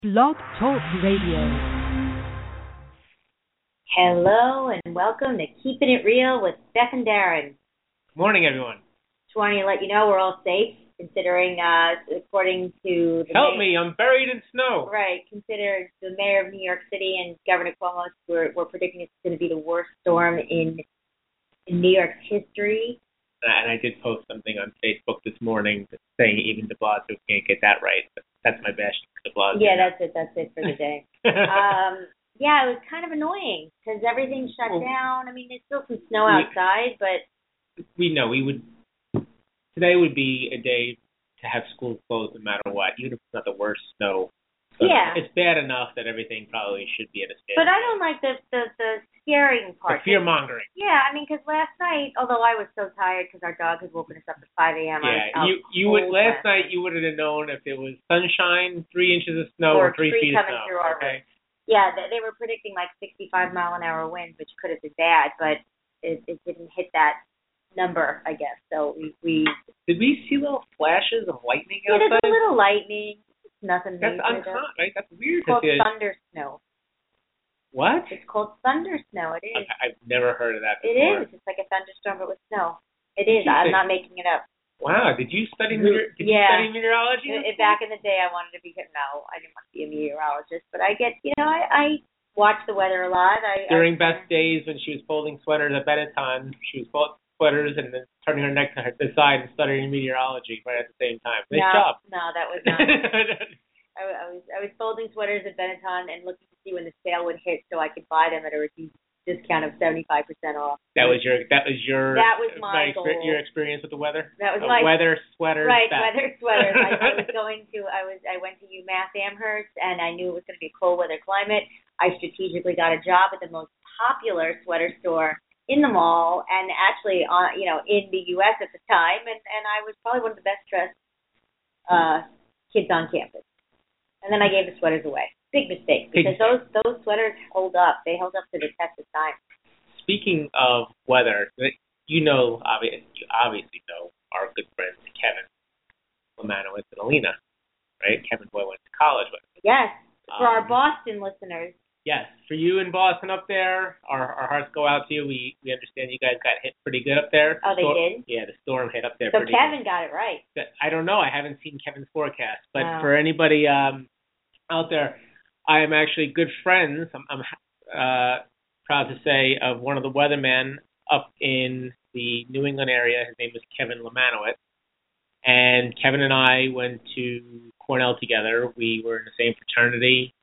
Blog Talk Radio. Hello and welcome to Keeping It Real with Steph and Darren. Good morning, everyone. Just wanting to let you know we're all safe, considering, according to the Help me, I'm buried in snow. Right, consider the mayor of New York City and Governor Cuomo, we're predicting it's going to be the worst storm in New York's history. And I did post something on Facebook this morning saying even de Blasio can't get that right. But that's my best de Blasio. Yeah, that's it for the day. Yeah, it was kind of annoying because everything's shut down. I mean, there's still some snow outside, but we know today would be a day to have schools closed no matter what, even if it's not the worst snow. So yeah, it's bad enough that everything probably should be at a standstill. But I don't like the scaring part. The fear mongering. Yeah, I mean, because last night, although I was so tired because our dog had woken us up at 5 a.m. Yeah, last night you wouldn't have known if it was sunshine, 3 inches of snow, or 3 feet of snow. Through our roof. Yeah, they were predicting like 65-mile-an-hour winds, which could have been bad, but it didn't hit that number, I guess. So we did we see little flashes of lightning outside? Yeah, there's a little lightning. It's nothing major. That's uncommon, right? That's weird. It's called thunder snow. What? It's called thunder snow. It is. I've never heard of that before. It is. It's like a thunderstorm, but with snow. It is. I'm not making it up. Wow. Did you study meteorology? Back in the day, I wanted to be. No, I didn't want to be a meteorologist, but I get. I watch the weather a lot. During Beth's days when she was folding sweaters at Benetton, she was folding sweaters and then turning her neck to the side and studying meteorology right at the same time. Nice job. No, that was not. I was folding sweaters at Benetton and looking to see when the sale would hit so I could buy them at a reduced discount of 75% off. That was my goal. Your experience with the weather. That was my weather sweaters. Right, weather sweaters. I went to UMass Amherst and I knew it was going to be a cold weather climate. I strategically got a job at the most popular sweater store in the mall and actually in the U.S. at the time, and I was probably one of the best dressed kids on campus. And then I gave the sweaters away. Big mistake, because those sweaters hold up. They held up to the test of time. Speaking of weather, you obviously know our good friends Kevin Lemanowitz and Alina, right? Kevin Boy went to college with us. Yes, for our Boston listeners. Yes, for you in Boston up there, our hearts go out to you. We understand you guys got hit pretty good up there. Oh, they did? Yeah, the storm hit up there so pretty Kevin good. got it right. I don't know. I haven't seen Kevin's forecast. But for anybody out there, I am actually good friends. I'm proud to say of one of the weathermen up in the New England area. His name is Kevin Lemanowitz. And Kevin and I went to Cornell together. We were in the same fraternity.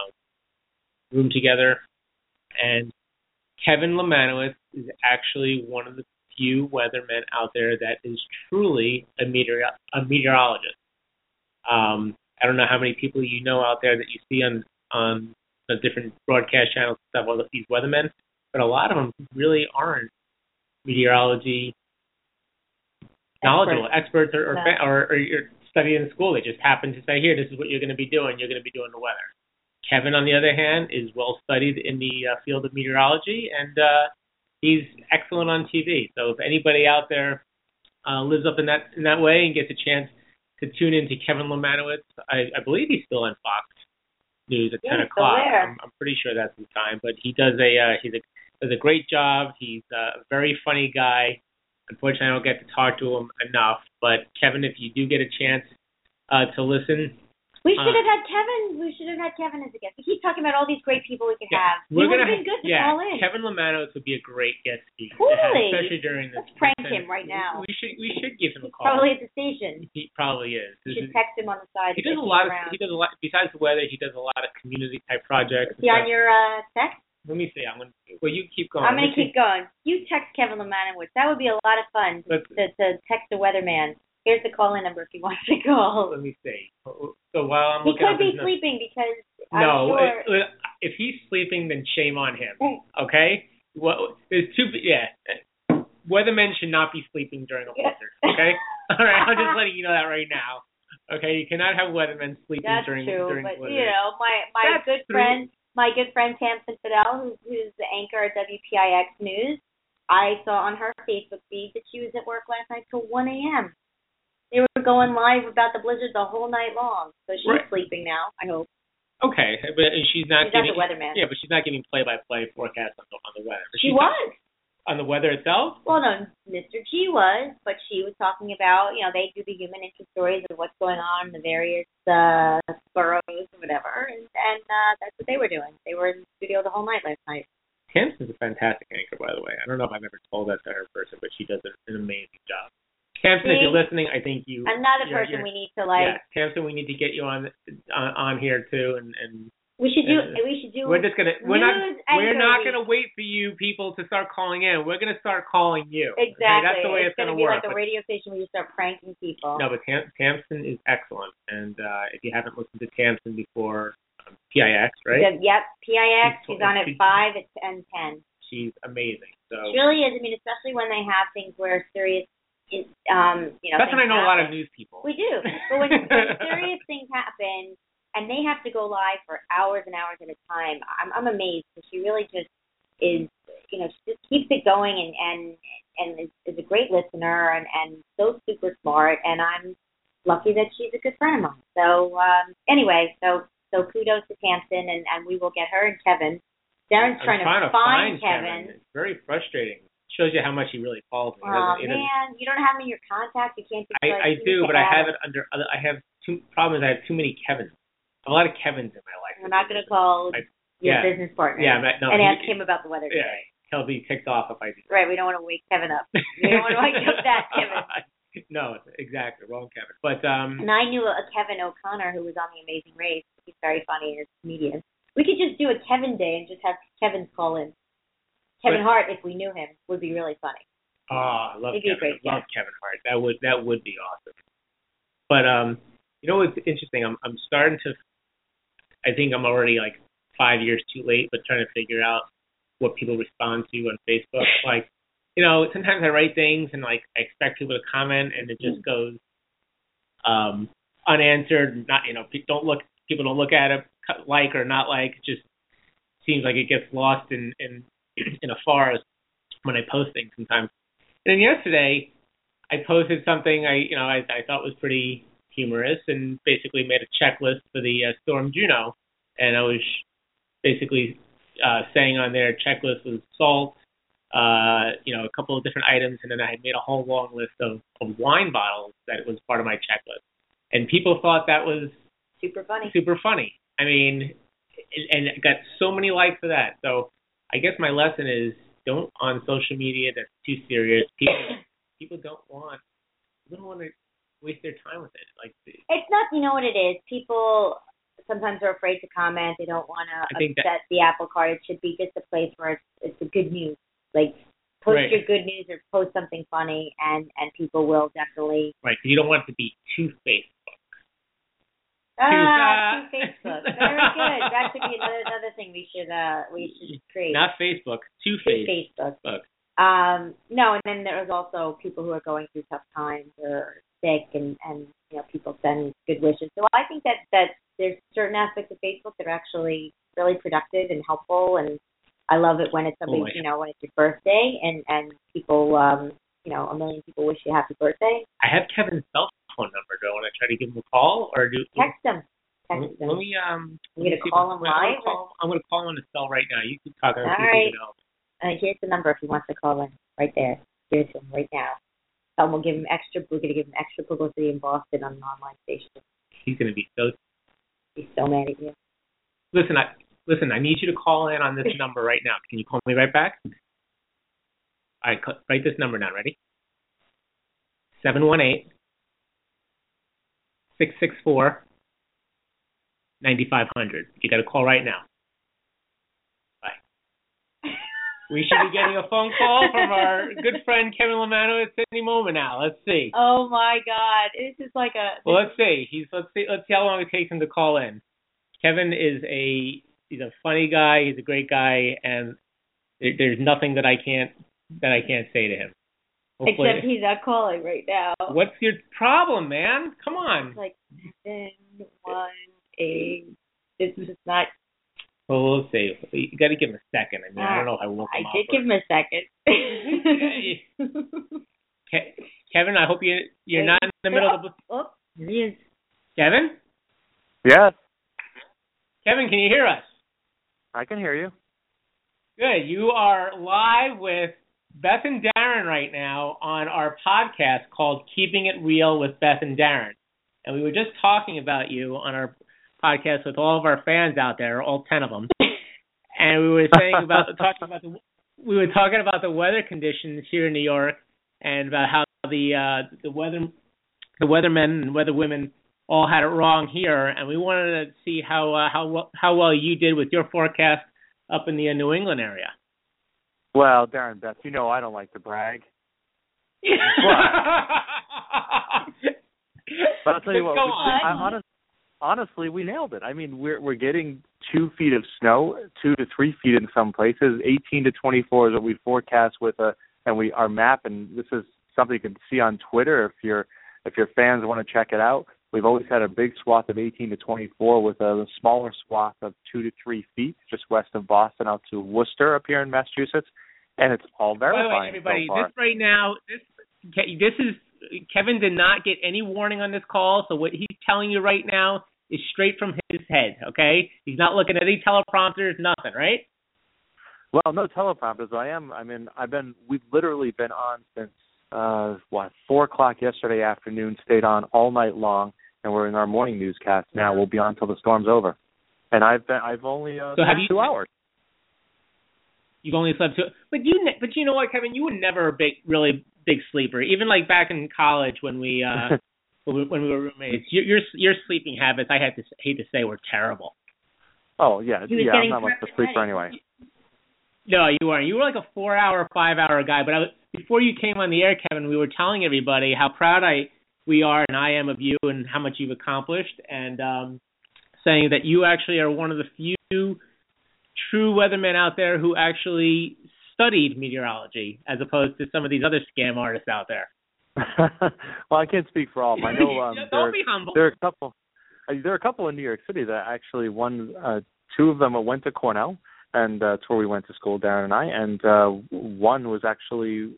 Room together, and Kevin Lemanowitz is actually one of the few weathermen out there that is truly a meteorologist. I don't know how many people you know out there that you see on the different broadcast channels and stuff, these weathermen, but a lot of them really aren't meteorology knowledgeable experts or you're studying in school. They just happen to say, here, this is what you're going to be doing. You're going to be doing the weather. Kevin, on the other hand, is well studied in the field of meteorology, and he's excellent on TV. So if anybody out there lives up in that way and gets a chance to tune in to Kevin Lemanowitz, I believe he's still on Fox News at 10 o'clock. I'm pretty sure that's the time, but he does does a great job. He's a very funny guy. Unfortunately, I don't get to talk to him enough. But Kevin, if you do get a chance to listen. We should have had Kevin. We should have had Kevin as a guest. We keep talking about all these great people we could have. It would have been good to call in. Kevin Lemanowitz would be a great guest speaker. Totally. Especially during this. Let's prank him right now. We should give him a call. Probably at the station. He probably is. We should text him on the side. He does a lot. Besides the weather, he does a lot of community type projects. Is he on your text? Let me see. Well, you keep going. I'm going to keep going. You text Kevin Lemanowitz. That would be a lot of fun to text the weatherman. Here's the call-in number if you want to call. Let me see. So while I'm looking, he could be sleeping because no. I'm sure. If he's sleeping, then shame on him. Okay. Well, there's two. Yeah. Weathermen should not be sleeping during a blizzard. Okay. All right. I'm just letting you know that right now. Okay. You cannot have weathermen sleeping during blizzard. But my good friend Tamsin Fidel, who's the anchor at WPIX News, I saw on her Facebook feed that she was at work last night till 1 a.m. They were going live about the blizzard the whole night long. So she's sleeping now, I hope. Okay, but she's not the weatherman. Yeah, but she's not giving play-by-play forecasts on the weather. She was. On the weather itself? Well, no, Mr. G was, but she was talking about, they do the human interest stories of what's going on in the various boroughs or whatever, and that's what they were doing. They were in the studio the whole night last night. Tamsin's a fantastic anchor, by the way. I don't know if I've ever told that to her in person, but she does an amazing job. Tamsin, if you're listening, I think you. Another person we need to Yeah, Tamsin, we need to get you on here too, and. We should do. We're just gonna. We're not gonna wait for you people to start calling in. We're gonna start calling you. Exactly. Okay? That's the way it's gonna be work. Like a radio station where you start pranking people. No, but Tamsin is excellent, and if you haven't listened to Tamsin before, PIX, right? Yep, PIX. She's on at 5 and 10. She's amazing. So she really is. I mean, especially when they have things where serious. That's when I know a lot of news people. We do, but when serious things happen. And they have to go live for hours and hours at a time. I'm amazed because she really just is, she just keeps it going and is a great listener and so super smart. And I'm lucky that she's a good friend of mine. So anyway, so kudos to Tamsin and we will get her and Kevin. Darren's trying to find Kevin. It's very frustrating. Shows you how much he really calls me. Oh man, you don't have him in your contact. You can't. I do, but I have it under. I have two problems. I have too many Kevins. A lot of Kevins in my life. We're not going to call your business partner and ask him about the weather today. Yeah, he'll be ticked off if I do. Right, we don't want to wake Kevin up. We don't want to wake up that Kevin. No, exactly, wrong Kevin. But and I knew a Kevin O'Connor who was on The Amazing Race. He's very funny and a comedian. We could just do a Kevin day and just have Kevin's call in. Kevin Hart, if we knew him, would be really funny. Oh, I love Kevin. I love Kevin Hart. That would be awesome. But what's interesting? I'm starting to. I think I'm already like 5 years too late, but trying to figure out what people respond to on Facebook. Like, sometimes I write things and like I expect people to comment and it just goes unanswered. Not, people don't look at it, like or not like. It just seems like it gets lost in a forest when I post things sometimes. And then yesterday, I posted something I thought was pretty humorous and basically made a checklist for the Storm Juno, and I was basically saying on their checklist was salt, a couple of different items, and then I had made a whole long list of wine bottles that was part of my checklist, and people thought that was super funny. I mean, and it got so many likes for that. So I guess my lesson is don't on social media that's too serious. People don't want to waste their time with it. Like it's not, you know what it is. People sometimes are afraid to comment. They don't want to upset the apple cart. It should be just a place where it's a good news. Like post your good news or post something funny, and people will definitely. Right, because you don't want it to be too Facebook. Too Facebook. Very good. That should be another thing we should create. Not Facebook. Too Facebook. No, and then there's also people who are going through tough times or sick, and people send good wishes. So I think that there's certain aspects of Facebook that are actually really productive and helpful, and I love it when it's something, when it's your birthday and people, a million people wish you happy birthday. I have Kevin's cell phone number. Do I want to try to give him a call or text him? Let me. I'm going to call him live. I'm going to call him on the cell right now. You can talk. All right. Here's the number if he wants to call in. Right there. Give it to him right now. We're going to give him extra publicity in Boston on an online station. He's going to be so. He's so mad at you. Listen, I need you to call in on this number right now. Can you call me right back? All right, write this number down. Ready? 718-664-9500. You got to call right now. Bye. We should be getting a phone call from our good friend Kevin Lamano at any moment now. Let's see. Oh my God, this is like a. Well, let's see. Let's see how long it takes him to call in. Kevin is he's a funny guy. He's a great guy, and there's nothing that I can't say to him. Hopefully. Except he's not calling right now. What's your problem, man? Come on. It's like 718. This is not. Well, we'll see. You got to give him a second. I mean, I don't know if I woke him up. I did give him a second. Kevin, I hope you're not in the middle of the. Oh, he is. Kevin? Yes. Kevin, can you hear us? I can hear you. Good. You are live with Beth and Darren right now on our podcast called Keeping It Real with Beth and Darren. And we were just talking about you on our podcast with all of our fans out there, all 10 of them. And we were saying we were talking about the weather conditions here in New York and about how the weathermen and weatherwomen all had it wrong here, and we wanted to see how well you did with your forecast up in the New England area. Well, Darren, Beth, you know I don't like to brag. But I'll tell you what, honestly, we nailed it. I mean, we're getting 2 feet of snow, 2 to 3 feet in some places. 18 to 24 is what we forecast with our map, and this is something you can see on Twitter if your fans want to check it out. We've always had a big swath of 18 to 24 with a smaller swath of 2 to 3 feet just west of Boston out to Worcester up here in Massachusetts, and it's all verifying. By the way, everybody, so far. This right now, this is Kevin did not get any warning on this call, so what he's telling you right now is straight from his head. Okay, he's not looking at any teleprompters, nothing, right? Well, no teleprompters. We've literally been on since 4:00 yesterday afternoon, stayed on all night long, and we're in our morning newscast now. We'll be on till the storm's over. And I've only slept 2 hours. You've only slept 2, but you know what, Kevin, you were never a really big sleeper. Even like back in college when we when we were roommates, your sleeping habits, I hate to say, were terrible. Oh yeah, I'm not much of a sleeper anyway. No, you weren't. You were like a 4-hour, 5-hour guy. But before you came on the air, Kevin, we were telling everybody how proud we are and I am of you and how much you've accomplished, and saying that you actually are one of the few true weathermen out there who actually studied meteorology, as opposed to some of these other scam artists out there. Well, I can't speak for all of them. I know don't be humble. There are a couple in New York City that actually two of them went to Cornell. And that's where we went to school, Darren and I. And one was actually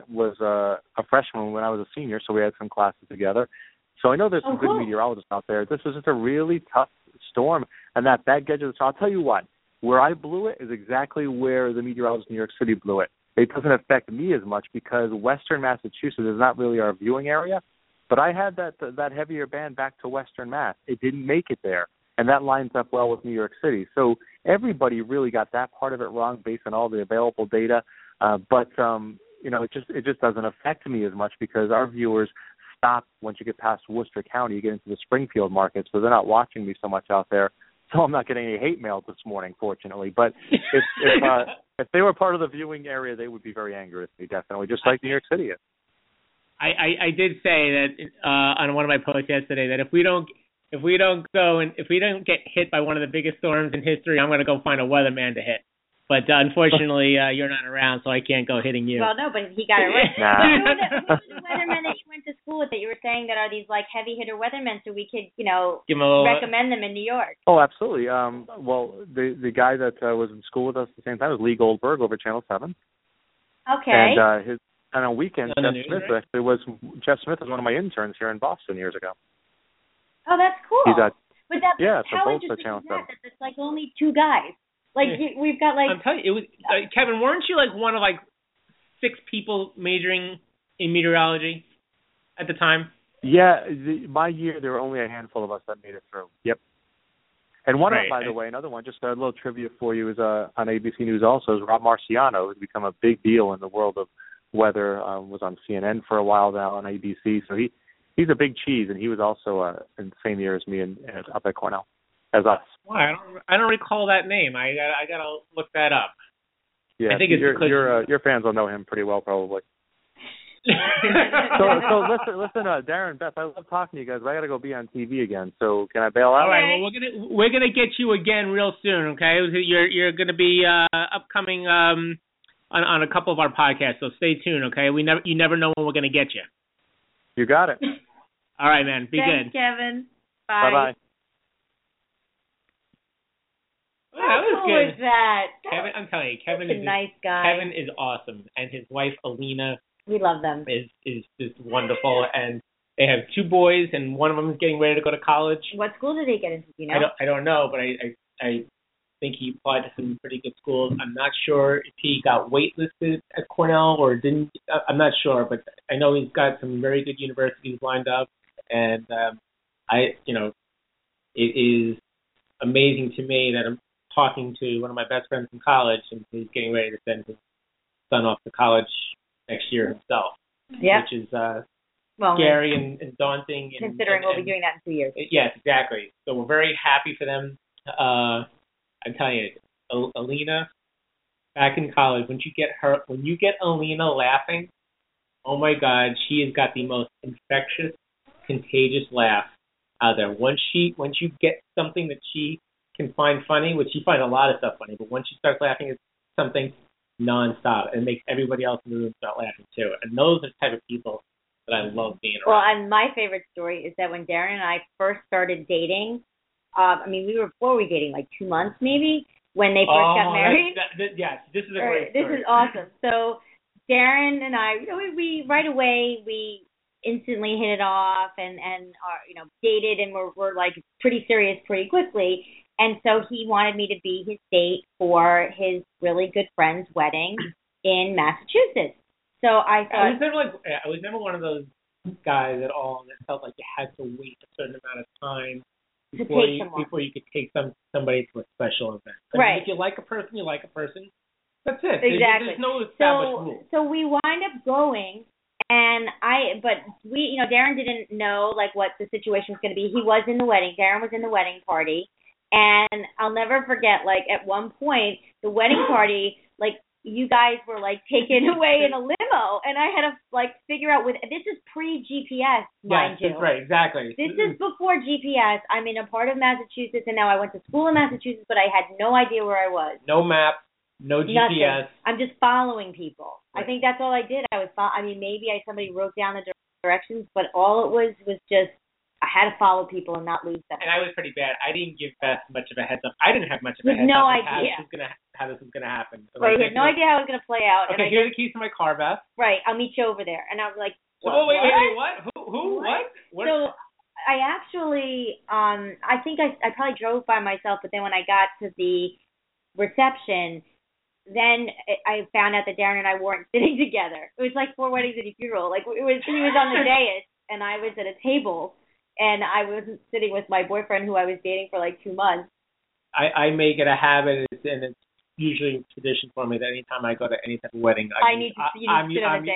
a freshman when I was a senior, so we had some classes together. So I know there's some good meteorologists out there. This was just a really tough storm, and that bad edge of the storm. I'll tell you what, where I blew it is exactly where the meteorologists in New York City blew it. It doesn't affect me as much because Western Massachusetts is not really our viewing area. But I had that heavier band back to Western Mass. It didn't make it there. And that lines up well with New York City. So everybody really got that part of it wrong based on all the available data. But it just doesn't affect me as much because our viewers stop once you get past Worcester County. You get into the Springfield market, so they're not watching me so much out there. So I'm not getting any hate mail this morning, fortunately. But if they were part of the viewing area, they would be very angry with me, definitely, just like New York City is. I did say that on one of my posts yesterday that if we don't get hit by one of the biggest storms in history, I'm going to go find a weatherman to hit. But unfortunately, you're not around, so I can't go hitting you. Well, no, but he got it right. Nah. Who were the weathermen that you went to school with that you were saying that are these like heavy hitter weathermen, so we could, recommend them in New York? Oh, absolutely. Well, the guy that was in school with us at the same time was Lee Goldberg over Channel 7. Okay. And on weekends, Jeff Smith was one of my interns here in Boston years ago. Oh, that's cool. How interesting is that it's like only 2 guys. Like we've got like. I'm telling you, it was Kevin. Weren't you like one of like 6 people majoring in meteorology at the time? Yeah, my year there were only a handful of us that made it through. Yep. And one of them, by the way, another one, just a little trivia for you, is on ABC News also, is Rob Marciano, who's become a big deal in the world of weather. Was on CNN for a while now on ABC, so he's a big cheese, and he was also in the same year as me and up at Cornell, as us. Well, I don't recall that name. I gotta look that up. Yeah, I think it's your fans will know him pretty well, probably. so listen, Darren, Beth, I love talking to you guys, but I gotta go be on TV again. So can I bail out? All right. Well, we're gonna get you again real soon. Okay, you're gonna be upcoming on a couple of our podcasts. So stay tuned. Okay, you never know when we're gonna get you. You got it. All right, man. Be Thanks, good. Kevin. Bye. Bye-bye. How cool is that? Kevin, I'm telling you, Kevin is a nice guy. Kevin is awesome, and his wife Alina. We love them. Is just wonderful, and they have 2 boys, and one of them is getting ready to go to college. What school did they get into? Do you know? I don't know, but I I think he applied to some pretty good schools. I'm not sure if he got waitlisted at Cornell or didn't. I'm not sure, but I know he's got some very good universities lined up, and it is amazing to me that I'm talking to one of my best friends in college, and he's getting ready to send his son off to college next year himself. Yeah. Which is scary and daunting. Considering we'll be doing that in 2 years. Yes, exactly. So we're very happy for them. I'm telling you, Alina, back in college, when you get Alina laughing, oh my God, she has got the most infectious, contagious laugh out there. Once you get something that she can find funny, which she finds a lot of stuff funny, but once she starts laughing at something nonstop, it makes everybody else in the room start laughing too. And those are the type of people that I love being around. Well, and my favorite story is that when Darren and I first started dating, what were we dating, like 2 months maybe, when they first got married? Yes, this is a great story. This is awesome. So Darren and I, we right away, we instantly hit it off and dated, and we're like pretty serious pretty quickly. And so he wanted me to be his date for his really good friend's wedding in Massachusetts. So I thought I was never one of those guys at all that felt like you had to wait a certain amount of time before you could take somebody to a special event. Right. If you like a person, you like a person. That's it. Exactly. There's no established rule. So we wind up going, and Darren didn't know like what the situation was going to be. He was in the wedding. Darren was in the wedding party, and I'll never forget. Like at one point, the wedding party, like you guys were like taken away in a limo, and I had to like figure out this is pre-GPS, mind you. Yes, that's right, exactly. This is before GPS. I'm in a part of Massachusetts, and now I went to school in Massachusetts, but I had no idea where I was. No map, no GPS. Nothing. I'm just following people. Right. I think that's all I did. Maybe somebody wrote down the directions, but all it was just I had to follow people and not lose them. And I was pretty bad. I didn't give Beth much of a heads up. I didn't have much of a heads no up idea how this was going to happen. Right, I had no idea how it was going to play out. Okay, here are the keys to my car, Beth. Right, I'll meet you over there. And I was like, wait, what? Who? What? So I actually, I think I probably drove by myself, but then when I got to the reception, then I found out that Darren and I weren't sitting together. It was like 4 weddings and a funeral. Like he was on the dais, and I was at a table. And I wasn't sitting with my boyfriend who I was dating for like 2 months. I make it a habit, and it's usually a tradition for me that anytime I go to any type of wedding, I'm usually on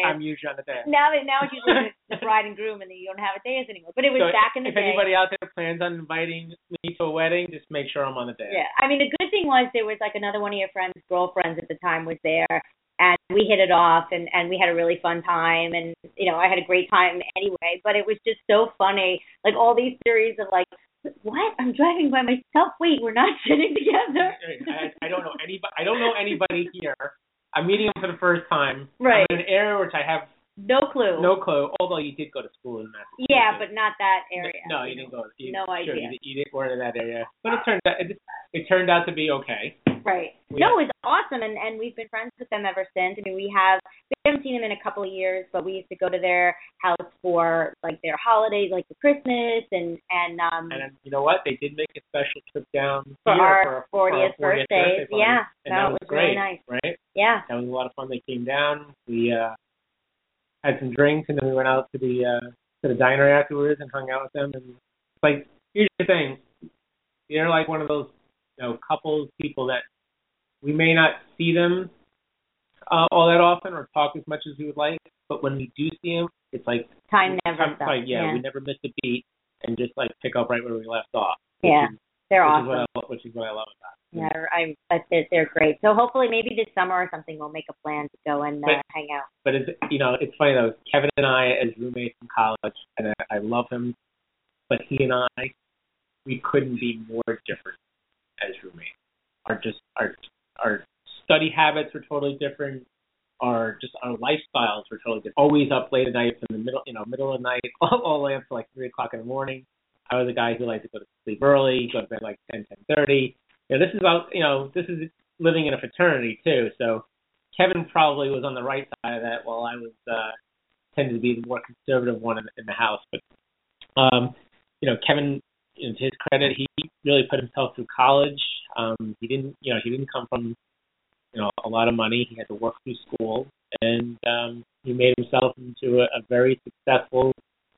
the dais. Now it's usually the bride and groom, and you don't have a dais anymore. But it was back in the day. If anybody out there plans on inviting me to a wedding, just make sure I'm on the dais. Yeah, the good thing was there was like another one of your friends' girlfriends at the time was there. And we hit it off, and we had a really fun time, and I had a great time anyway. But it was just so funny, like all these theories of like, what? I'm driving by myself. Wait, we're not sitting together. I don't know anybody. I don't know anybody here. I'm meeting them for the first time. Right. I'm in an area which I have no clue. Although you did go to school in Massachusetts. Yeah, but not that area. No, you didn't go. No idea. You didn't go to that area, but it turned out to be okay. Right. No, it was awesome, and we've been friends with them ever since. We haven't seen them in a couple of years, but we used to go to their house for like their holidays, like for Christmas, and you know what? They did make a special trip down for here our 40th birthday. Yeah, and that was really great, nice. Right? Yeah. That was a lot of fun. They came down. We had some drinks, and then we went out to the diner afterwards and hung out with them. And like, here's the thing, they're like one of those couples, people that we may not see them all that often or talk as much as we would like, but when we do see them, it's like time never stops. Like, we never miss a beat and just like pick up right where we left off. They're awesome. Which is what I love about them. Yeah, they're great. So hopefully maybe this summer or something we'll make a plan to go and hang out. But it's funny though. Kevin and I as roommates in college, and I love him, but he and I, we couldn't be more different as roommates. Our study habits were totally different. Our lifestyles were totally different. Always up late at night from the middle of the night all the way up to like 3 o'clock in the morning. I was a guy who liked to go to sleep early, go to bed like 10:30. This is living in a fraternity too. So Kevin probably was on the right side of that, while I was tended to be the more conservative one in the house. But Kevin, to his credit, he really put himself through college. He didn't come from a lot of money. He had to work through school, and he made himself into a very successful,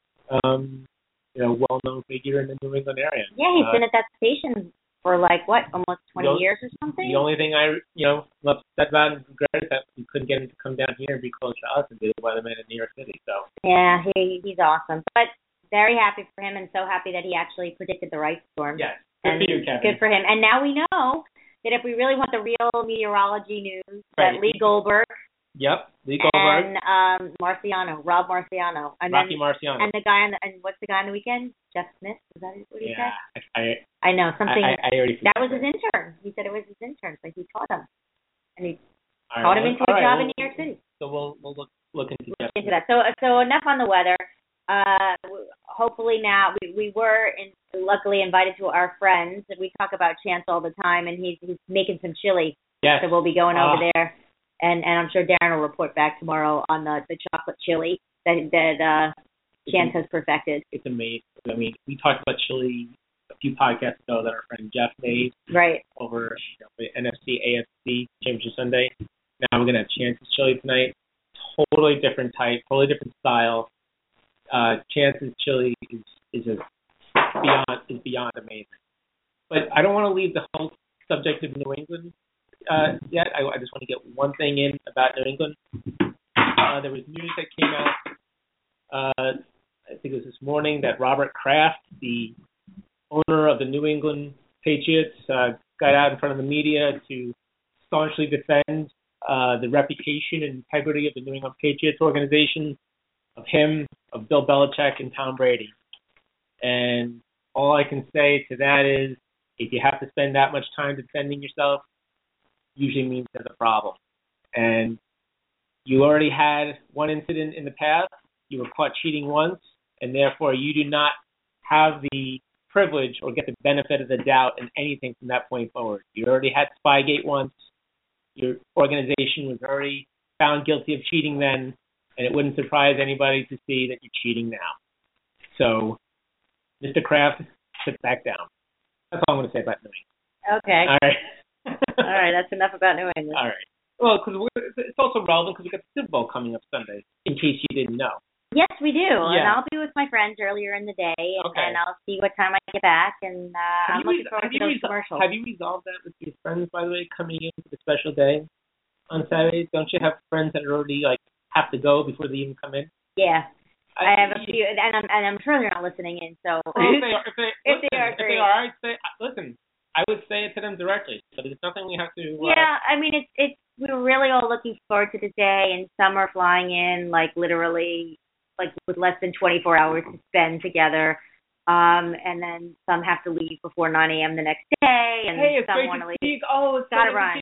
well-known figure in the New England area. Yeah, he's been at that station for almost 20 years or something. The only thing I upset about and regret is that we couldn't get him to come down here and be close to us and be the weatherman in New York City. So yeah, he's awesome. But very happy for him, and so happy that he actually predicted the right storm. Yes, good for you, Kevin. Good for him. And now we know that if we really want the real meteorology news, that Lee Goldberg. Yep, Lee Goldberg. And Rob Marciano. And Rocky Marciano. And the guy what's the guy on the weekend? Jeff Smith? Is that what he said? Yeah, I know, something. I already forgot. That was his intern. He said it was his intern, so he taught him. And he taught him into a job in New York City. So we'll look into that. So enough on the weather. Hopefully now we were luckily invited to our friends. We talk about Chance all the time, and he's making some chili. Yes. So we'll be going over there, and I'm sure Darren will report back tomorrow on the chocolate chili that Chance has perfected. It's amazing. I mean, we talked about chili a few podcasts ago that our friend Jeff made. Right. Over the NFC AFC Championship Sunday. Now we're gonna have Chance's chili tonight. Totally different type, totally different style. Chance's chili is beyond amazing. But I don't want to leave the whole subject of New England yet. I just want to get one thing in about New England. There was news that came out, I think it was this morning, that Robert Kraft, the owner of the New England Patriots, got out in front of the media to staunchly defend the reputation and integrity of the New England Patriots organization, of him, of Bill Belichick, and Tom Brady. And all I can say to that is, if you have to spend that much time defending yourself, usually means there's a problem. And you already had one incident in the past. You were caught cheating once, and therefore you do not have the privilege or get the benefit of the doubt in anything from that point forward. You already had Spygate once. Your organization was already found guilty of cheating then, and it wouldn't surprise anybody to see that you're cheating now. So, Mr. Kraft, sit back down. That's all I'm going to say about New England. Okay. All right. All right, that's enough about New England. All right. Well, because it's also relevant because we've got the Super Bowl coming up Sunday, in case you didn't know. Yes, we do. Yeah. And I'll be with my friends earlier in the day, and I'll see what time I get back, and I'm looking forward to those commercials. Have you resolved that with your friends, by the way, coming in for the special day on Saturday? Don't you have friends that are already, have to go before they even come in? Yeah. I have a few, and I'm sure they're not listening in, so. If they are, I'd say, listen, I would say it to them directly, but it's nothing we have to. Yeah, I mean, it's we were really all looking forward to the day, and some are flying in, literally, with less than 24 hours to spend together. And then some have to leave before 9 a.m. the next day, and some want to leave. It's gotta run.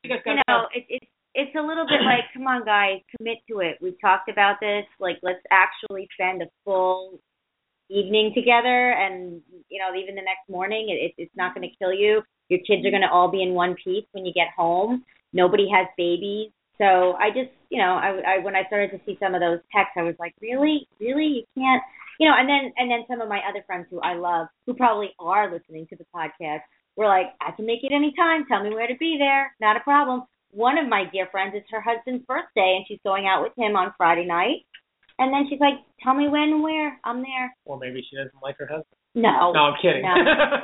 It's a little bit like, come on, guys, commit to it. We've talked about this. Let's actually spend a full evening together, and even the next morning, it's not going to kill you. Your kids are going to all be in one piece when you get home. Nobody has babies. So I just, I when I started to see some of those texts, I was like, really, you can't, and then some of my other friends who I love, who probably are listening to the podcast, were like, I can make it any time. Tell me where to be there. Not a problem. One of my dear friends, it's her husband's birthday, and she's going out with him on Friday night. And then she's like, tell me when and where. I'm there. Or maybe she doesn't like her husband. No. No, I'm kidding. No.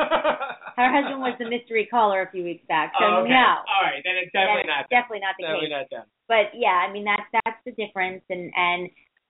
Her husband was the mystery caller a few weeks back. So okay. No. All right. Then it's definitely not. Definitely not the definitely case. Not them. But yeah, I mean that's the difference, and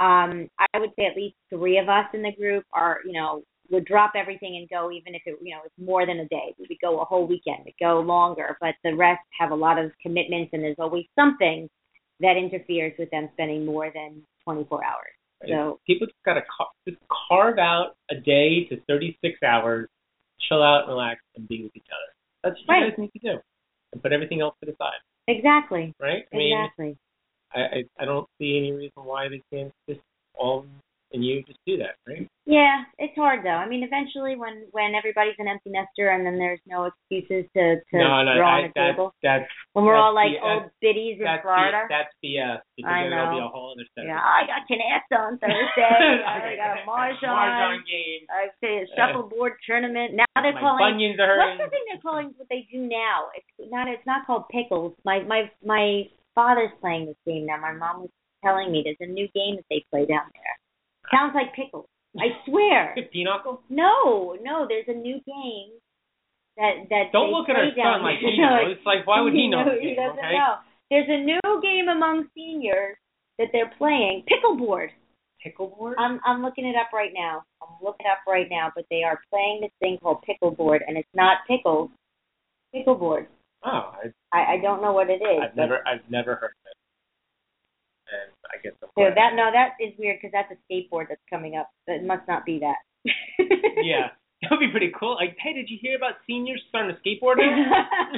I would say at least 3 of us in the group are would drop everything and go, even if it's more than a day. We would go a whole weekend. We'd go longer, but the rest have a lot of commitments, and there's always something that interferes with them spending more than 24 hours. So people just got to just carve out a day to 36 hours, chill out, relax, and be with each other. That's what you guys need to do, and put everything else to the side. Exactly. Right? Exactly. I don't see any reason why they can't just all and you just do that, right? Yeah, it's hard though. I mean, eventually, when everybody's an empty nester and then there's no excuses to draw on the table. When we're all like old biddies in Florida. That's BS. Because then there'll be a whole other set. Yeah, I got Canasta on Thursday. I got a Mahjong game. I say a shuffleboard tournament. Now they're calling. Bunions are hurting. What's the thing they're calling? What they do now? It's not called pickles. My father's playing this game now. My mom was telling me there's a new game that they play down there. Sounds like pickles. I swear. Pinochle? No. There's a new game that don't they look at play our down son like there. he knows. It's like, why would he know? He doesn't know. There's a new game among seniors that they're playing. Pickleboard. Pickleboard? I'm looking it up right now. But they are playing this thing called pickleboard, and it's not pickles. Pickleboard. Oh. I don't know what it is. I've never heard of it. And I guess that is weird because that's a skateboard that's coming up. It must not be that. Yeah, that would be pretty cool. Like, hey, did you hear about seniors starting to skateboard now?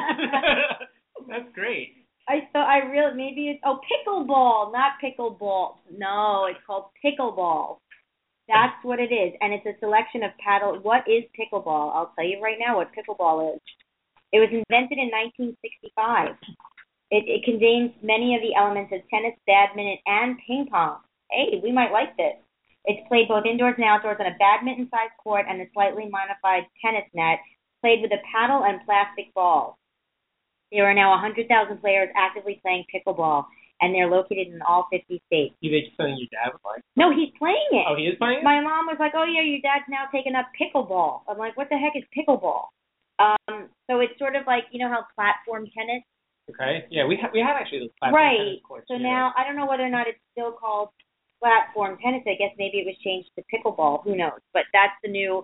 That's great. Maybe it's pickleball, not pickleball. No, it's called pickleball. That's what it is, and it's a selection of paddle. What is pickleball? I'll tell you right now what pickleball is. It was invented in 1965. It contains many of the elements of tennis, badminton, and ping pong. Hey, we might like this. It's played both indoors and outdoors on a badminton-sized court and a slightly modified tennis net, played with a paddle and plastic ball. There are now 100,000 players actively playing pickleball, and they're located in all 50 states. You think something your dad would like? No, he's playing it. Oh, he is playing it? My mom was like, oh, yeah, your dad's now taking up pickleball. I'm like, what the heck is pickleball? So it's sort of like, you know how platform tennis? Okay. Yeah, we had actually those platform tennis courts. So now I don't know whether or not it's still called platform tennis. I guess maybe it was changed to pickleball. Who knows? But that's the new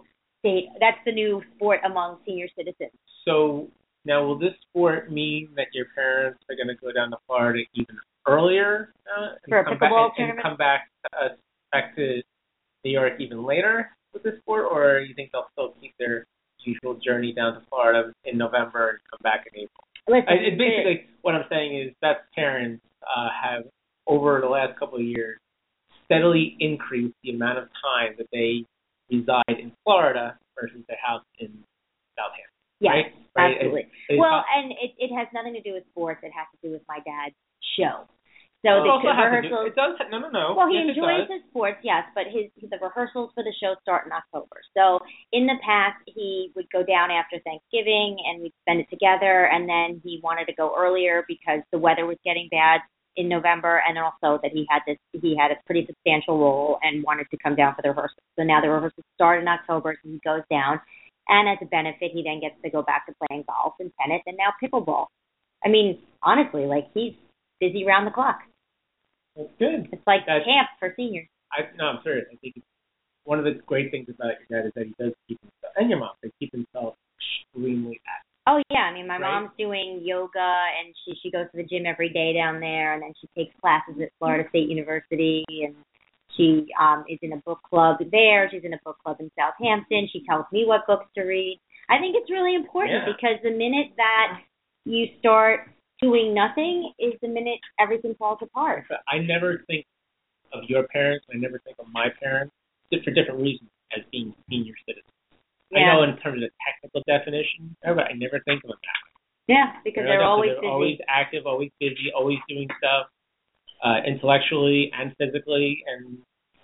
sport among senior citizens. So now, will this sport mean that your parents are going to go down to Florida even earlier for a pickleball tournament, and come back to New York even later with this sport, or you think they'll still keep their usual journey down to Florida in November and come back in April? Basically, what I'm saying is that parents have, over the last couple of years, steadily increased the amount of time that they reside in Florida versus their house in Southampton. Yes, right? Absolutely. And it has nothing to do with sports. It has to do with my dad's show. So the rehearsals. It does. No. Well, he enjoys his sports, yes, but the rehearsals for the show start in October. So in the past, he would go down after Thanksgiving, and we'd spend it together. And then he wanted to go earlier because the weather was getting bad in November, and also that he had a pretty substantial role and wanted to come down for the rehearsals. So now the rehearsals start in October, so he goes down, and as a benefit, he then gets to go back to playing golf and tennis and now pickleball. I mean, honestly, like he's busy round the clock. That's good. It's like camp for seniors. I'm serious. I think one of the great things about your dad is that he does keep himself, and your mom, they keep himself extremely active. Oh, yeah. I mean, my mom's doing yoga, and she goes to the gym every day down there, and then she takes classes at Florida State University, and she is in a book club there. She's in a book club in Southampton. She tells me what books to read. I think it's really important because the minute that you start doing nothing is the minute everything falls apart. I never think of your parents, I never think of my parents, for different reasons, as being senior citizens. Yeah. I know in terms of technical definition, but I never think of them that way. Yeah, because they're always busy. Always active, always busy, always doing stuff, intellectually and physically, and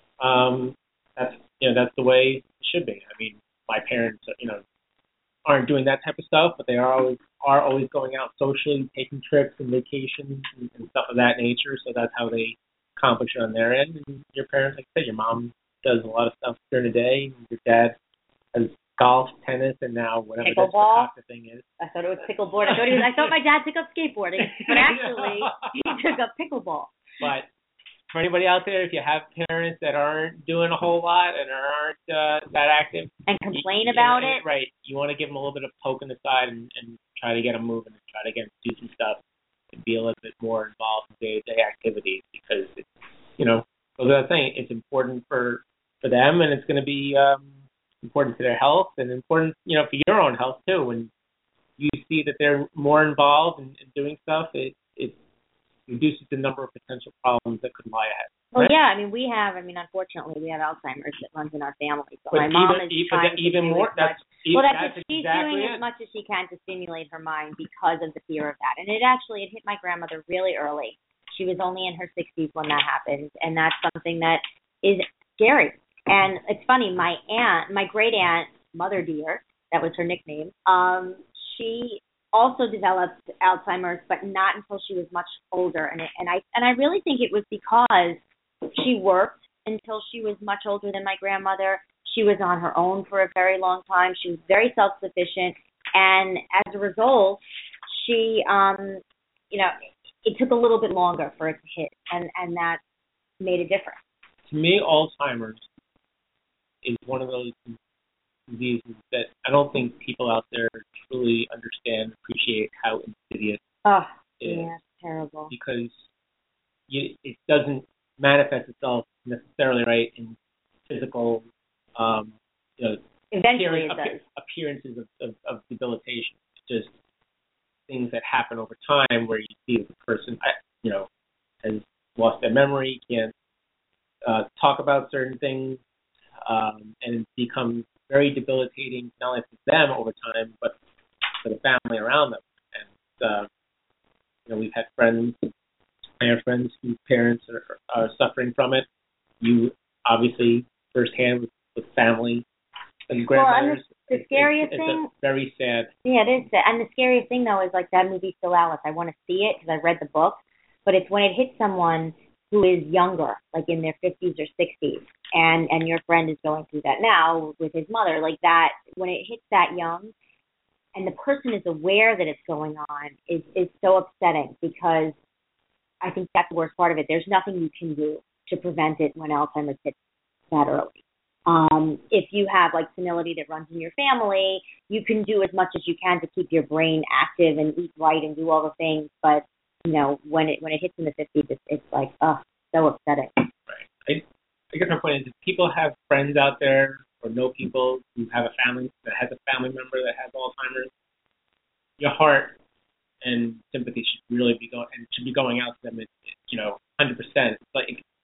that's the way it should be. I mean, my parents, aren't doing that type of stuff, but they are always going out socially, taking trips and vacations and stuff of that nature. So that's how they accomplish it on their end. And your parents, like I said, your mom does a lot of stuff during the day. Your dad has golf, tennis, and now whatever the thing is. I thought it was pickleboard. I thought my dad took up skateboarding, but actually he took up pickleball. But for anybody out there, if you have parents that aren't doing a whole lot and aren't that active and complain about it, right? You want to give them a little bit of poke in the side and try to get them moving and try to get them to do some stuff and be a little bit more involved in day-to-day activities because it's, goes without saying, it's important for them and it's going to be important to their health and important, for your own health too. When you see that they're more involved in doing stuff, it reduces the number of potential problems that could lie ahead. Well, right? yeah, unfortunately, we have Alzheimer's that runs in our family. So my mom is trying to do she's doing as much as she can to stimulate her mind because of the fear of that. And it hit my grandmother really early. She was only in her 60s when that happened, and that's something that is scary. And it's funny, my great aunt, Mother Dear, that was her nickname, she also developed Alzheimer's, but not until she was much older. And I really think it was because she worked until she was much older than my grandmother. She was on her own for a very long time. She was very self-sufficient, and as a result, she, it took a little bit longer for it to hit, and that made a difference. To me, Alzheimer's is one of those diseases that I don't think people out there truly understand, appreciate how insidious it is. Yeah, terrible. Because it doesn't manifest itself necessarily, right, in physical, eventually it does. Appearances of debilitation. It's just things that happen over time where you see the person, has lost their memory, can't talk about certain things, and it becomes very debilitating, not only for them over time, but for the family around them. And, we've had friends, I have friends whose parents are suffering from it. You obviously firsthand with family and grandmothers. Well, the scariest thing. It's very sad. Yeah, it is sad. And the scariest thing, though, is like that movie Still Alice. I want to see it because I read the book, but it's when it hits someone who is younger, like in their 50s or 60s, and your friend is going through that now with his mother, like that, when it hits that young, and the person is aware that it's going on, is so upsetting, because I think that's the worst part of it. There's nothing you can do to prevent it when Alzheimer's hits that early. If you have like senility that runs in your family, you can do as much as you can to keep your brain active and eat right and do all the things, but when it hits in the 50s, it's like, so upsetting. Right. I guess my point is, if people have friends out there or know people who have a family that has a family member that has Alzheimer's, your heart and sympathy should really be going out to them. 100%. It's like,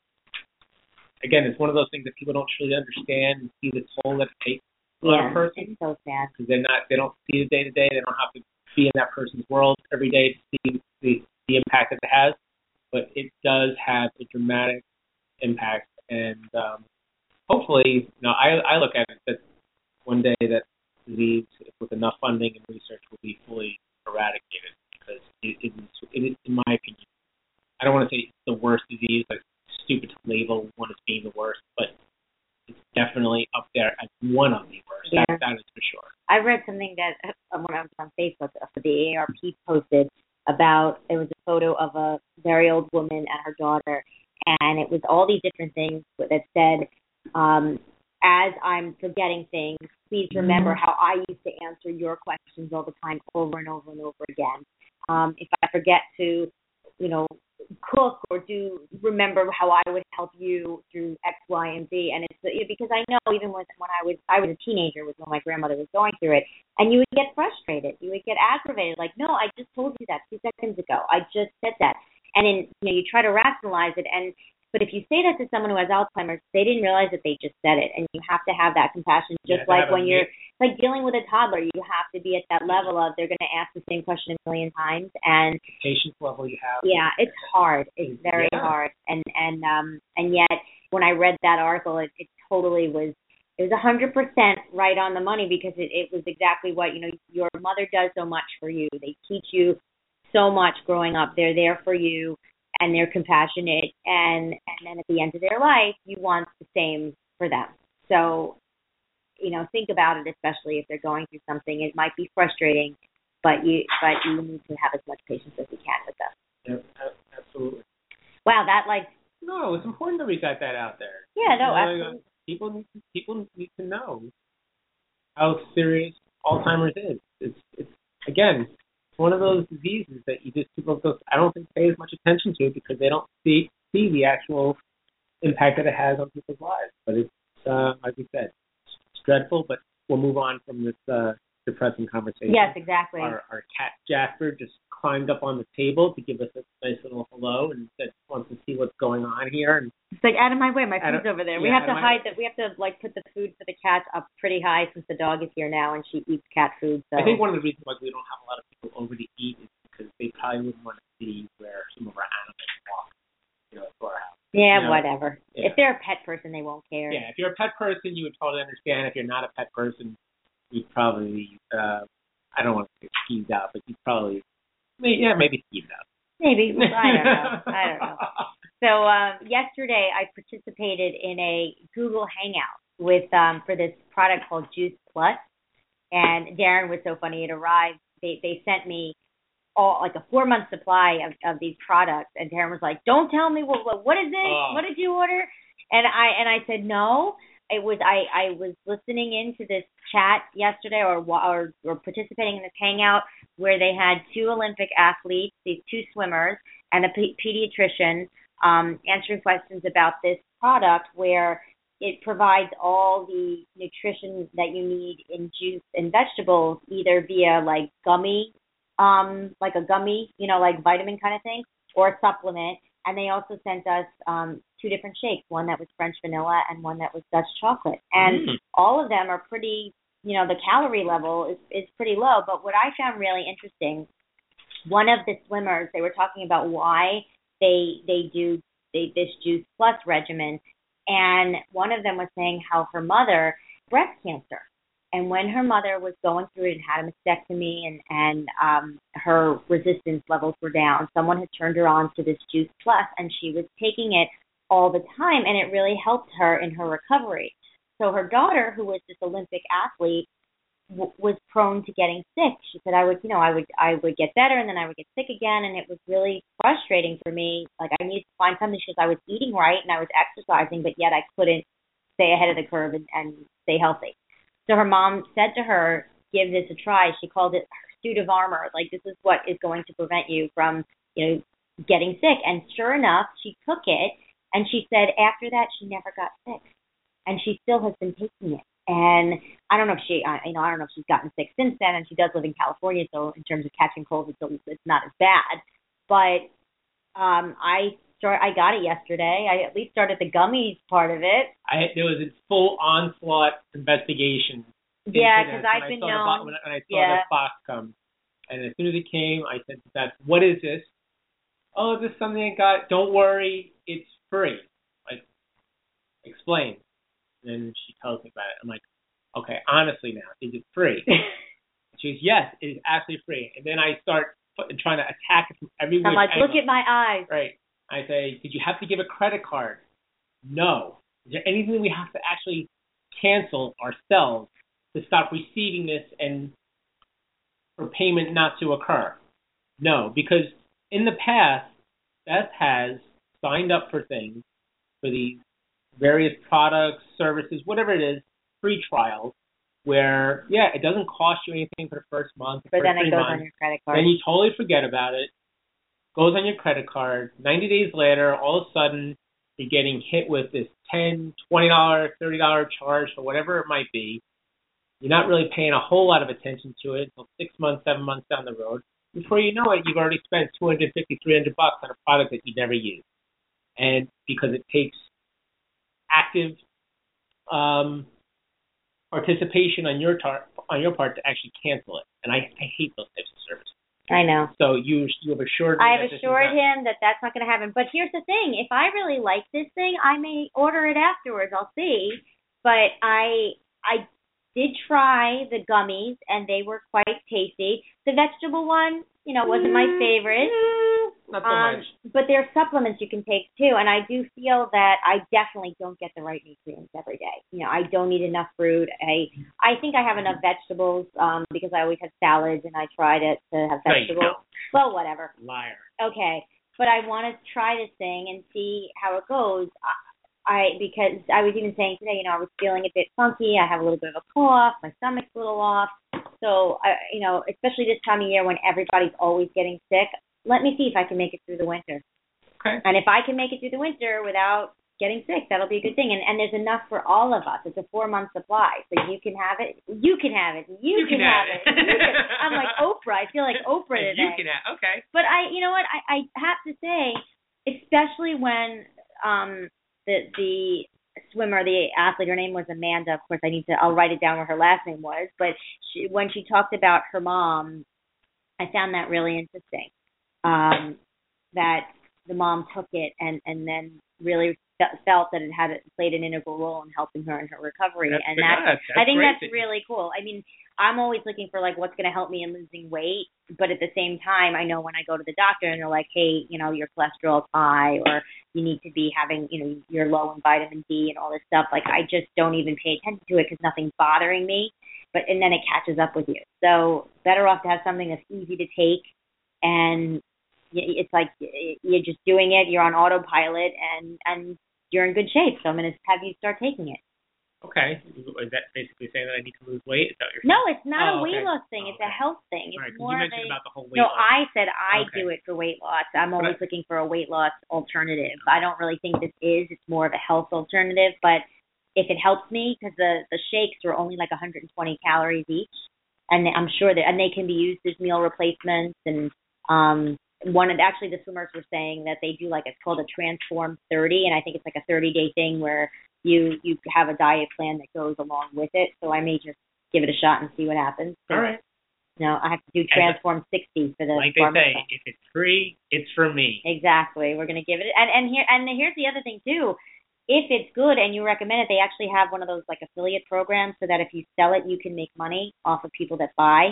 again, it's one of those things that people don't truly understand and see the toll that it takes on a person. It's so sad because they don't see the day to day. They don't have to be in that person's world every day to see the impact that it has, but it does have a dramatic impact, and hopefully, I look at it that one day that disease, with enough funding and research, will be fully eradicated, because it is, in my opinion, I don't want to say it's the worst disease, like stupid to label one as being the worst, but it's definitely up there as one of the worst. Yeah. That is for sure. I read something that when I was on Facebook, the AARP posted about, it was a photo of a very old woman and her daughter, and it was all these different things that said, as I'm forgetting things, please remember how I used to answer your questions all the time, over and over and over again. If I forget to, cook or remember how I would help you through X, Y, and Z. And it's because I know even when I was a teenager when my grandmother was going through it, and you would get frustrated, you would get aggravated, like, no, I just told you that 2 seconds ago. I just said that. And then you try to rationalize it, but if you say that to someone who has Alzheimer's, they didn't realize that they just said it, and you have to have that compassion. Just like when you're like dealing with a toddler, you have to be at that level of they're going to ask the same question a million times, and patience level you have. Yeah, it's hard. It's very hard, and yet when I read that article, it totally was. It was 100% right on the money, because it was exactly what your mother does so much for you. They teach you so much growing up. They're there for you, and they're compassionate, and then at the end of their life, you want the same for them. So, think about it, especially if they're going through something. It might be frustrating, but you need to have as much patience as you can with them. Yeah, absolutely. Wow, No, it's important that we got that out there. Yeah, no, absolutely. People need to know how serious Alzheimer's is. It's again, one of those diseases that people I don't think pay as much attention to, because they don't see the actual impact that it has on people's lives. But it's like we said, it's dreadful. But we'll move on from this depressing conversation. Yes, exactly. Our cat Jasper just climbed up on the table to give us a nice little hello and said wants to see what's going on here. And it's like, out of my way, my food's over there. We have to hide that. We have to put the food for the cats up pretty high since the dog is here now and she eats cat food. So I think one of the reasons why we don't have a lot of people over to eat is because they probably wouldn't want to see where some of our animals walk, to our house. Yeah, whatever. Yeah. If they're a pet person, they won't care. Yeah, if you're a pet person, you would totally understand. If you're not a pet person, you'd probably, I don't want to say skeeved out, but you'd probably, maybe skeeved out. Maybe. I don't know. So yesterday I participated in a Google Hangout with for this product called Juice Plus, and Darren was so funny. It arrived. They sent me all like a 4-month supply of these products, and Darren was like, "Don't tell me what is this? What did you order?" And I said no. It was I was listening into this chat yesterday or participating in this hangout where they had 2 Olympic athletes, these 2 swimmers, and a pediatrician answering questions about this product where it provides all the nutrition that you need in juice and vegetables, either via like gummy, like a gummy, like vitamin kind of thing, or a supplement. And they also sent us 2 different shakes, one that was French vanilla and one that was Dutch chocolate. And all of them are pretty, the calorie level is pretty low. But what I found really interesting, one of the swimmers, they were talking about why they do this Juice Plus regimen. And one of them was saying how her mother had breast cancer. And when her mother was going through it and had a mastectomy and her resistance levels were down, someone had turned her on to this Juice Plus, and she was taking it all the time, and it really helped her in her recovery. So her daughter, who was this Olympic athlete, was prone to getting sick. She said, I would get better, and then I would get sick again, and it was really frustrating for me. Like, I needed to find something. She said, I was eating right, and I was exercising, but yet I couldn't stay ahead of the curve and stay healthy. So her mom said to her, give this a try. She called it her suit of armor. Like, this is what is going to prevent you from, getting sick. And sure enough, she took it, and she said after that she never got sick. And she still has been taking it. And I don't know if she's gotten sick since then, and she does live in California, so in terms of catching colds, it's not as bad. But I got it yesterday. I at least started the gummies part of it. There was a full onslaught investigation. Yeah, because I've been known. When I saw the box come, and as soon as it came, I said, what is this? Oh, this is something I got. Don't worry, it's free. Like, explain. And then she tells me about it. I'm like, okay, honestly now, is it free? She goes, yes, it is absolutely free. And then I start trying to attack it from every which I'm like, angle. Look at my eyes. Right. I say, did you have to give a credit card? No. Is there anything we have to actually cancel ourselves to stop receiving this and for payment not to occur? No, because in the past, Beth has signed up for things, for these various products, services, whatever it is, free trials, where, it doesn't cost you anything for the first month. But then it goes on your credit card. Then you totally forget about it. Goes on your credit card. 90 days later, all of a sudden, you're getting hit with this $10, $20, $30 charge for whatever it might be. You're not really paying a whole lot of attention to it until 6 months, 7 months down the road. Before you know it, you've already spent $250, $300 on a product that you never use. And because it takes active participation on your part to actually cancel it. And I hate those types of services. I know. So you have assured me. I have assured him that that's not going to happen. But here's the thing: if I really like this thing, I may order it afterwards. I'll see. But I did try the gummies, and they were quite tasty. The vegetable one, wasn't my favorite. Not so much. But there are supplements you can take too, and I do feel that I definitely don't get the right nutrients every day. I don't eat enough fruit. I think I have enough vegetables because I always have salads, and I try to have vegetables. Well, whatever. Liar. Okay, but I want to try this thing and see how it goes. Because I was even saying today, I was feeling a bit funky. I have a little bit of a cough. My stomach's a little off. So, especially this time of year when everybody's always getting sick, let me see if I can make it through the winter. Okay. And if I can make it through the winter without getting sick. That'll be a good thing. And there's enough for all of us. It's a 4-month supply. So you can have it. You can have it. You can have it. I'm like Oprah. I feel like Oprah today. You can have, okay. But you know what? I have to say, especially when the swimmer, the athlete, her name was Amanda. Of course, I'll write it down what her last name was. But when she talked about her mom, I found that really interesting. That the mom took it and then really felt that it had played an integral role in helping her in her recovery. I think that's really cool. I mean, I'm always looking for like what's going to help me in losing weight, but at the same time, I know when I go to the doctor and they're like, hey, you know, your cholesterol's high, or you need to be having, you know, you're low in vitamin D and all this stuff. Like I just don't even pay attention to it because nothing's bothering me. And then it catches up with you. So better off to have something that's easy to take, and it's like you're just doing it. You're on autopilot, and you're in good shape. So I'm going to have you start taking it. Okay. Is that basically saying that I need to lose weight? Is that what you're saying? No, it's not a weight loss thing. It's a health thing. It's right, more you mentioned about the whole weight loss. No, I said I do it for weight loss. I'm always looking for a weight loss alternative. I don't really think this is. It's more of a health alternative, but if it helps me, because the shakes are only like 120 calories each, and I'm sure they can be used as meal replacements. And actually the swimmers were saying that they do it's called a Transform 30, and I think it's like a 30-day thing where you have a diet plan that goes along with it. So I may just give it a shot and see what happens. All right. No, I have to do Transform 60 for the. Like they say, if it's free, it's for me. Exactly. We're gonna give it, and here's the other thing too. If it's good and you recommend it, they actually have one of those like affiliate programs so that if you sell it, you can make money off of people that buy,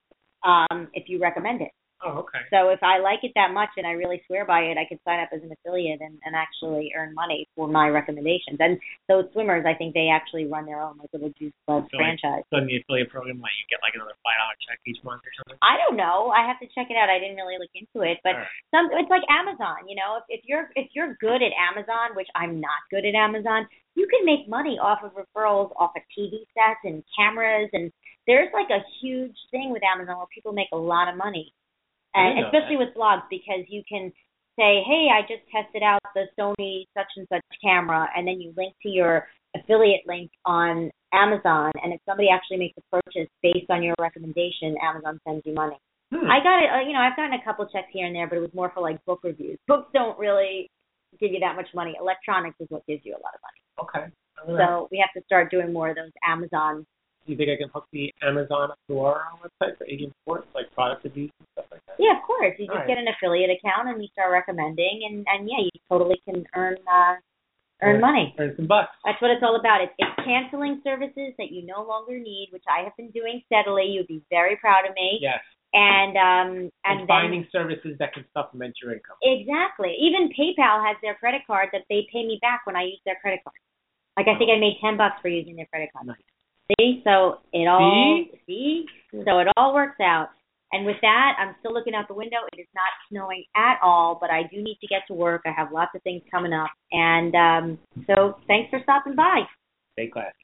if you recommend it. Oh, okay. So if I like it that much and I really swear by it, I could sign up as an affiliate and actually earn money for my recommendations. And those swimmers, I think they actually run their own like little Juice Club franchise. So in the affiliate program, you get like another $5 check each month or something? I don't know. I have to check it out. I didn't really look into it, but it's like Amazon. You know, if you're good at Amazon, which I'm not good at Amazon, you can make money off of referrals, off of TV sets and cameras, and there's like a huge thing with Amazon where people make a lot of money. And especially with blogs, because you can say, hey, I just tested out the Sony such and such camera, and then you link to your affiliate link on Amazon, and if somebody actually makes a purchase based on your recommendation, Amazon sends you money. I got it, I've gotten a couple checks here and there, but it was more for like book reviews. Books don't really give you that much money. Electronics is what gives you a lot of money. Okay. So we have to start doing more of those Amazon. Do you think I can hook the Amazon up to our website for Avian Sports, like product reviews and stuff like that? Yeah, of course. You just get an affiliate account and you start recommending, and yeah, you totally can earn money. Earn some bucks. That's what it's all about. It's canceling services that you no longer need, which I have been doing steadily. You'd be very proud of me. Yes. And finding services that can supplement your income. Exactly. Even PayPal has their credit card that they pay me back when I use their credit card. Like I think I made $10 for using their credit card. Nice. See, so it all so it all works out. And with that, I'm still looking out the window. It is not snowing at all, but I do need to get to work. I have lots of things coming up, and so thanks for stopping by. Stay classy.